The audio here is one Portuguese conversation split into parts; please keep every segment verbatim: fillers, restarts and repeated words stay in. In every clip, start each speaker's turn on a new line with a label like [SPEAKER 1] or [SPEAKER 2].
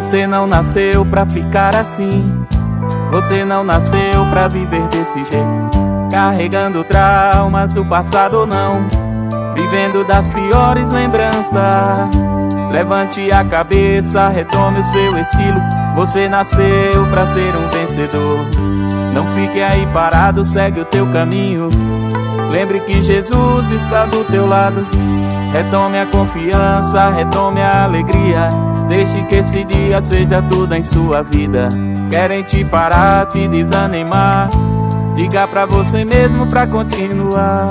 [SPEAKER 1] Você não nasceu pra ficar assim. Você não nasceu pra viver desse jeito, carregando traumas do passado ou não, vivendo das piores lembranças. Levante a cabeça, retome o seu estilo. Você nasceu pra ser um vencedor. Não fique aí parado, segue o teu caminho. Lembre que Jesus está do teu lado. Retome a confiança, retome a alegria. Deixe que esse dia seja tudo em sua vida. Querem te parar, te desanimar. Diga pra você mesmo pra continuar.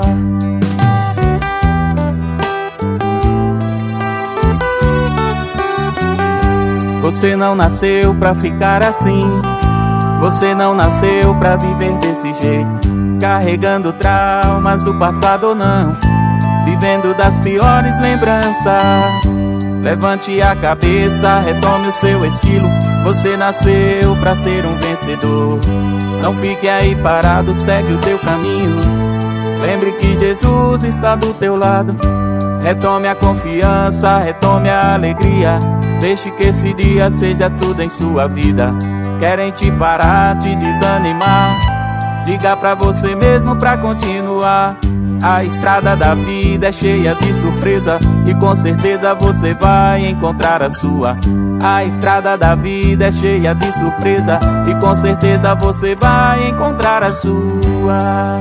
[SPEAKER 1] Você não nasceu pra ficar assim. Você não nasceu pra viver desse jeito, carregando traumas do passado ou não, vivendo das piores lembranças. Levante a cabeça, retome o seu estilo. Você nasceu pra ser um vencedor. Não fique aí parado, segue o teu caminho. Lembre que Jesus está do teu lado. Retome a confiança, retome a alegria. Deixe que esse dia seja tudo em sua vida. Querem te parar, te desanimar. Diga pra você mesmo pra continuar. A estrada da vida é cheia de surpresa, e com certeza você vai encontrar a sua. A estrada da vida é cheia de surpresa, e com certeza você vai encontrar a sua.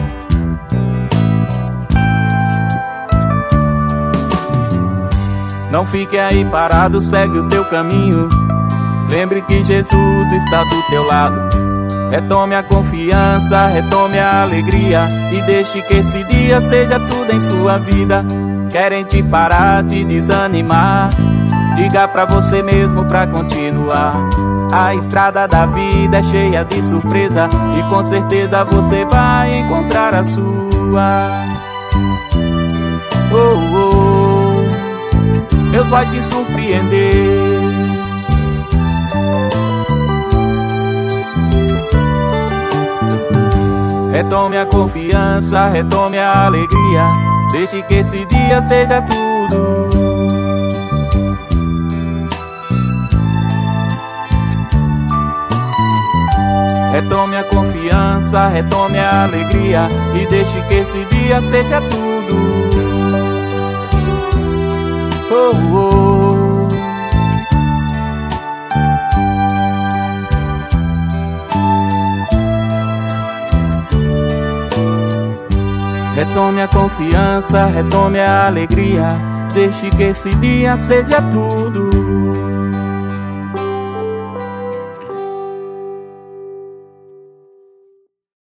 [SPEAKER 1] Não fique aí parado, segue o teu caminho. Lembre que Jesus está do teu lado. Retome a confiança, retome a alegria, e deixe que esse dia seja tudo em sua vida. Querem te parar, te desanimar. Diga pra você mesmo pra continuar. A estrada da vida é cheia de surpresa, e com certeza você vai encontrar a sua. Oh, oh, Deus vai te surpreender. Retome a confiança, retome a alegria. Deixe que esse dia seja tudo. Retome a confiança, retome a alegria, e deixe que esse dia seja tudo. Oh, oh. Retome a confiança, retome a alegria. Deixe que esse dia seja tudo.